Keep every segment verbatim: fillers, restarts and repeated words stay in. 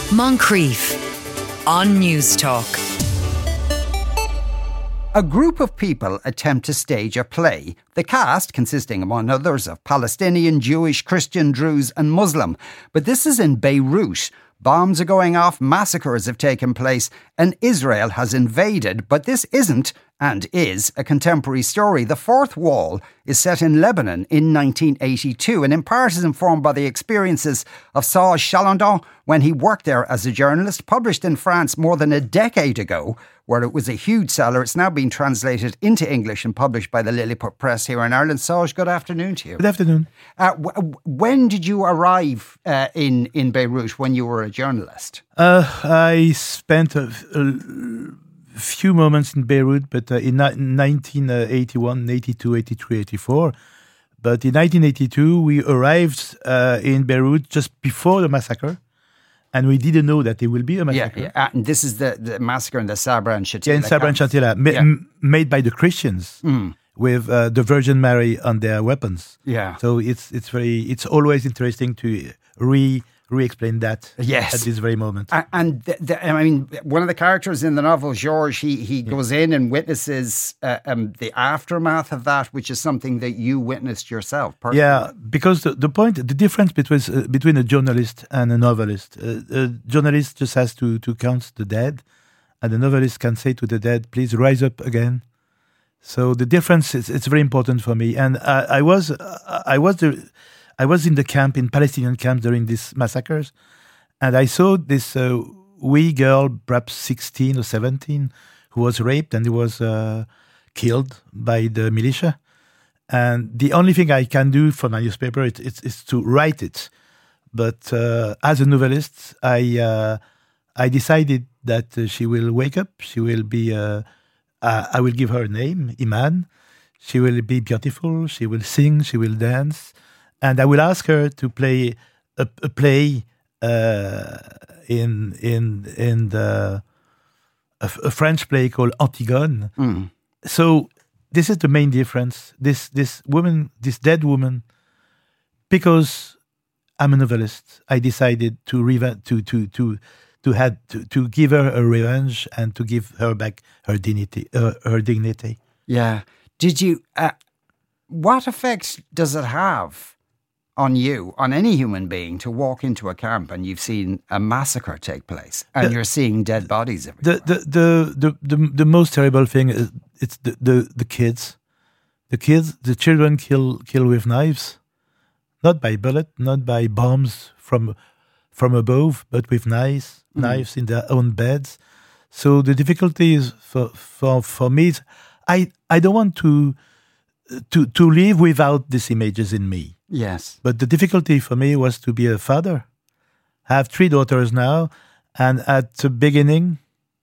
Moncrief on News Talk. A group of people attempt to stage a play. The cast, consisting among others of Palestinian, Jewish, Christian, Druze and Muslim. But this is in Beirut. Bombs are going off, massacres have taken place, and Israel has invaded. But this isn't, and is, a contemporary story. The Fourth Wall is set in Lebanon in nineteen eighty-two, and in part is informed by the experiences of Serge Chalandon when he worked there as a journalist, published in France more than a decade ago, where it was a huge seller. It's now been translated into English and published by the Lilliput Press here in Ireland. Serge, good afternoon to you. Good afternoon. Uh, w- when did you arrive uh, in, in Beirut when you were a journalist? Uh, I spent a, a few moments in Beirut, but uh, in nineteen eighty-one, eighty-two, eighty-three, eighty-four. But in nineteen eighty-two, we arrived uh, in Beirut just before the massacre. And we didn't know that there will be a massacre. Yeah, yeah. And this is the, the massacre in the Sabra and Shatila. Yeah, in Sabra and Shatila, ma- yeah. m- made by the Christians mm. with uh, the Virgin Mary on their weapons. Yeah. So it's it's very it's always interesting to re re-explain that. Yes. At this very moment. And, and the, the, I mean, one of the characters in the novel, Georges, he he yeah. goes in and witnesses uh, um, the aftermath of that, which is something that you witnessed yourself personally. Yeah, because the, the point, the difference between uh, between a journalist and a novelist, uh, a journalist just has to, to count the dead, and the novelist can say to the dead, please rise up again. So the difference is it's very important for me. And I, I was I was the I was in the camp, in Palestinian camps during these massacres, and I saw this uh, wee girl, perhaps sixteen or seventeen, who was raped and who was uh, killed by the militia. And the only thing I can do for my newspaper is, is, is to write it. But uh, as a novelist, I uh, I decided that uh, she will wake up. She will be. Uh, uh, I will give her a name, Iman. She will be beautiful. She will sing. She will dance. And I will ask her to play a, a play uh, in in in the a, a French play called Antigone. Mm. So this is the main difference. This this woman, this dead woman, because I'm a novelist, I decided to reva- to to to to had to, to give her a revenge and to give her back her dignity. Uh, her dignity. Yeah. Did you? Uh, what effect does it have on you, on any human being, to walk into a camp and you've seen a massacre take place and the, you're seeing dead bodies everywhere? The the, the, the, the, the most terrible thing is it's the, the, the kids. The kids, the children kill kill with knives, not by bullet, not by bombs from from above, but with knives, mm. knives in their own beds. So the difficulty is for for, for me, is I I don't want to to to live without these images in me. Yes. But the difficulty for me was to be a father. I have three daughters now, and at the beginning,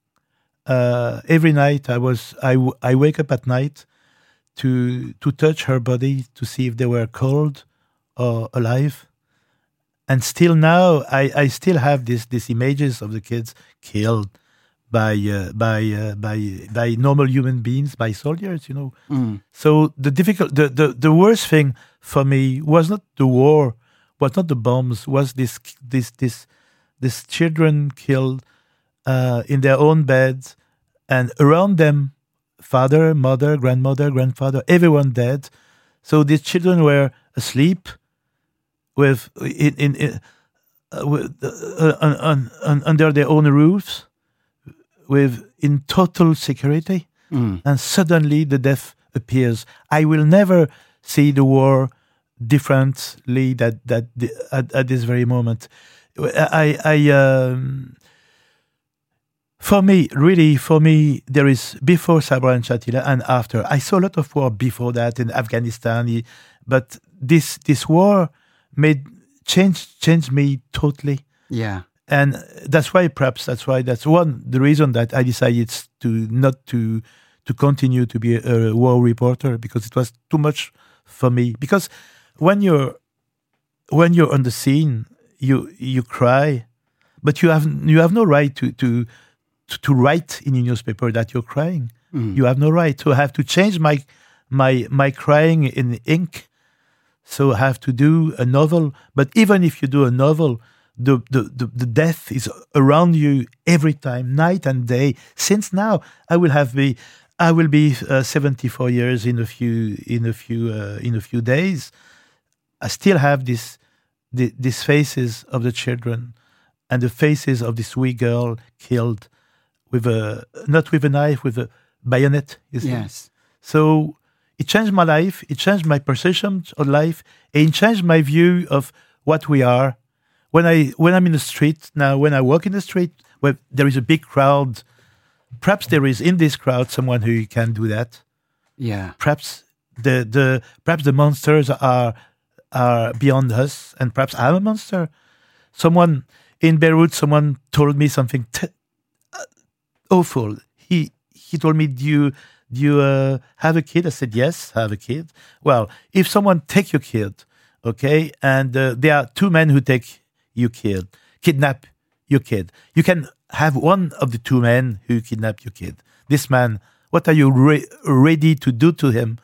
uh, every night I was I, w- I wake up at night to to touch her body to see if they were cold or alive. And still now, I, I still have this these images of the kids killed by uh, by uh, by by normal human beings, by soldiers, you know. Mm. So the difficult, the, the, the worst thing for me was not the war, was not the bombs, was this this this this children killed uh, in their own beds, and around them, father, mother, grandmother, grandfather, everyone dead. So these children were asleep with in in, in uh, with, uh, uh, uh, uh, under their own roofs, with in total security, mm. and suddenly the death appears. I will never see the war differently that that at, at this very moment. I I um, for me really for me there is before Sabra and Shatila and after. I saw a lot of war before that in Afghanistan, but this this war made change changed me totally. Yeah. And that's why, perhaps that's why that's one the reason that I decided to not to to continue to be a, a war reporter, because it was too much for me. Because when you're when you're on the scene, you you cry, but you have you have no right to to to, to write in a newspaper that you're crying. Mm. You have no right. So I have to change my my my crying in ink. So I have to do a novel. But even if you do a novel, the, the, the, the death is around you every time, night and day. Since now, I will have be, I will be uh, seventy-four years in a few in a few uh, in a few days. I still have this, the, these faces of the children, and the faces of this wee girl killed with a not with a knife, with a bayonet. You see? Yes. So it changed my life. It changed my perception of life. And it changed my view of what we are. When I when I'm in the street now, when I walk in the street where there is a big crowd, perhaps there is in this crowd someone who can do that. Yeah. Perhaps the the perhaps the monsters are are beyond us, and perhaps I'm a monster. Someone in Beirut, someone told me something t- uh, awful. He he told me, "Do you do you uh, have a kid?" I said, "Yes, I have a kid." Well, if someone take your kid, okay, and uh, there are two men who take your kid, kidnap your kid, you can have one of the two men who kidnapped your kid. This man, what are you re- ready to do to him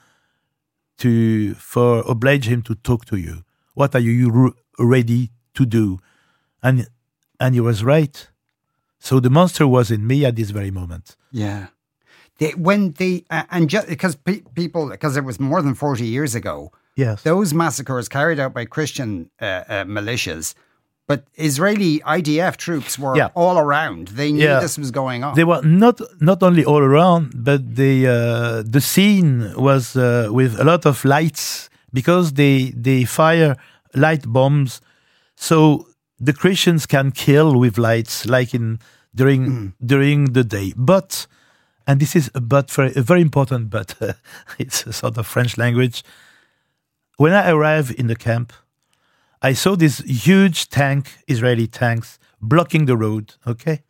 to for oblige him to talk to you? What are you re- ready to do? And and he was right. So the monster was in me at this very moment. Yeah. The, when the uh, and just because pe- people because it was more than forty years ago. Yes. Those massacres carried out by Christian uh, uh, militias, but Israeli I D F troops were Yeah. all around. They knew Yeah. this was going on. They were not not only all around, but the uh, the scene was uh, with a lot of lights because they they fire light bombs, so the Christians can kill with lights, like in during Mm. during the day. But and this is a but for a very important but. Uh, it's a sort of French language. When I arrived in the camp, I saw this huge tank, Israeli tanks, blocking the road. Okay.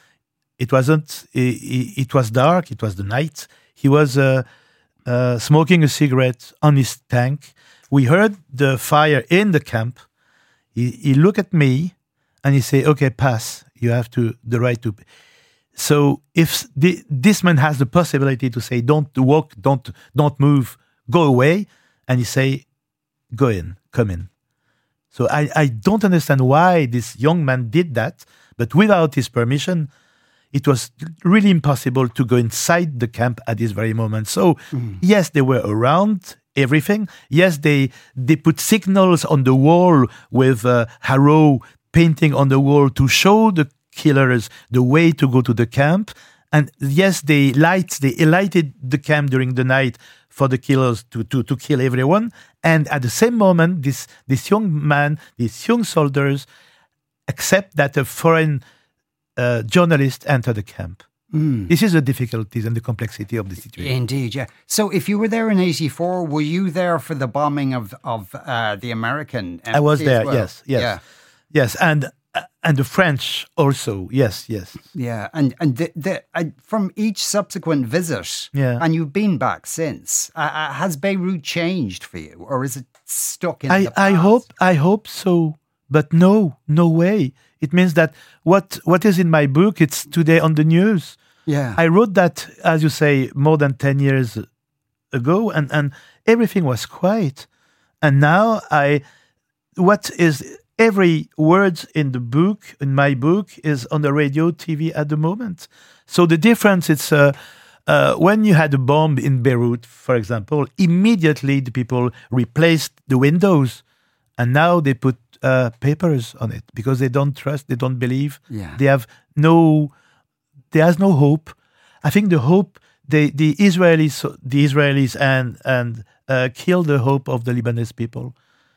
It wasn't. It, it was dark. It was the night. He was uh, uh, smoking a cigarette on his tank. We heard the fire in the camp. He, he looked at me, and he said, "Okay, pass. You have to the right to." So if the, this man has the possibility to say, "Don't walk. Don't don't move. Go away," and he say, "Go in. Come in." So I, I don't understand why this young man did that, but without his permission, it was really impossible to go inside the camp at this very moment. So, mm. yes, they were around everything. Yes, they they put signals on the wall with uh, Harrow painting on the wall to show the killers the way to go to the camp. And yes, they light, they lighted the camp during the night for the killers to, to, to kill everyone. And at the same moment, this, this young man, these young soldiers accept that a foreign uh, journalist entered the camp. Mm. This is the difficulties and the complexity of the situation. Indeed, yeah. So if you were there in eighty-four, were you there for the bombing of, of uh, the American embassy? I was there, well? yes, yes. Yeah. Yes, and uh, and the French also, yes, yes. Yeah, and and the, the, uh, from each subsequent visit, yeah. and you've been back since, uh, uh, has Beirut changed for you, or is it stuck in I, the past? I hope, I hope so, but no, no way. It means that what what is in my book, it's today on the news. Yeah. I wrote that, as you say, more than ten years ago, and, and everything was quiet. And now I, what is... Every word in the book, in my book, is on the radio, T V at the moment. So the difference is uh, uh, when you had a bomb in Beirut, for example, immediately the people replaced the windows, and now they put uh, papers on it because they don't trust, they don't believe, yeah. they have no, there's no hope. I think the hope, they, the Israelis, the Israelis, and and uh, kill the hope of the Lebanese people.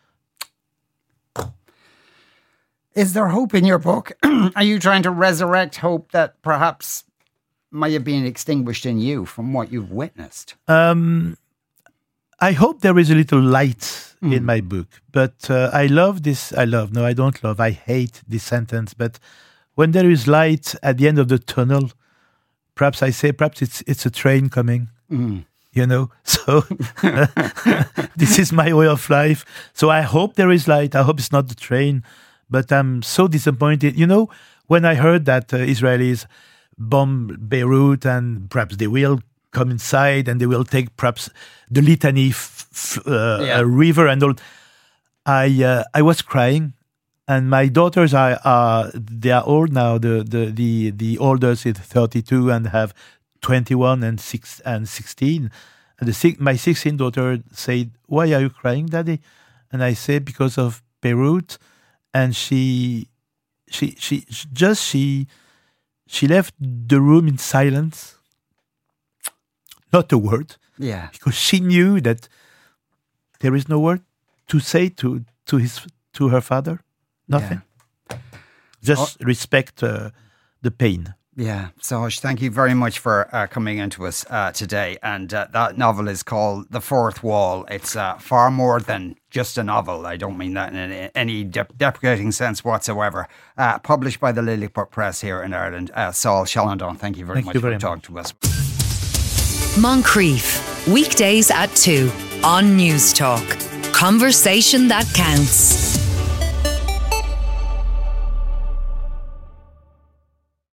Is there hope in your book? Are you trying to resurrect hope that perhaps might have been extinguished in you from what you've witnessed? Um, I hope there is a little light mm. in my book. But uh, I love this. I love, no, I don't love. I hate this sentence. But when there is light at the end of the tunnel, perhaps I say, perhaps it's it's a train coming. Mm. You know, so this is my way of life. So I hope there is light. I hope it's not the train. But I'm so disappointed. You know, when I heard that uh, Israelis bomb Beirut and perhaps they will come inside and they will take perhaps the Litani f- f- uh, yeah. river and all, I uh, I was crying. and my daughters are, are they are old now. The the the the oldest is thirty-two and have twenty-one and six and sixteen. And the six, my sixteen daughter said, "Why are you crying, Daddy?" And I said, "Because of Beirut." And she she she, she just she she left the room in silence, not a word. Yeah, because she knew that there is no word to say to to his to her father. Nothing. Yeah. Just oh. respect uh, the pain. Yeah. Sáish, thank you very much for uh, coming into us uh, today. And uh, that novel is called The Fourth Wall. It's uh, far more than just a novel. I don't mean that in any de- deprecating sense whatsoever. Uh, published by the Lilliput Press here in Ireland. Uh, Sáil Chalandon, thank you very thank much you for very talking much. to us. Moncrief, weekdays at two on News Talk. Conversation that counts.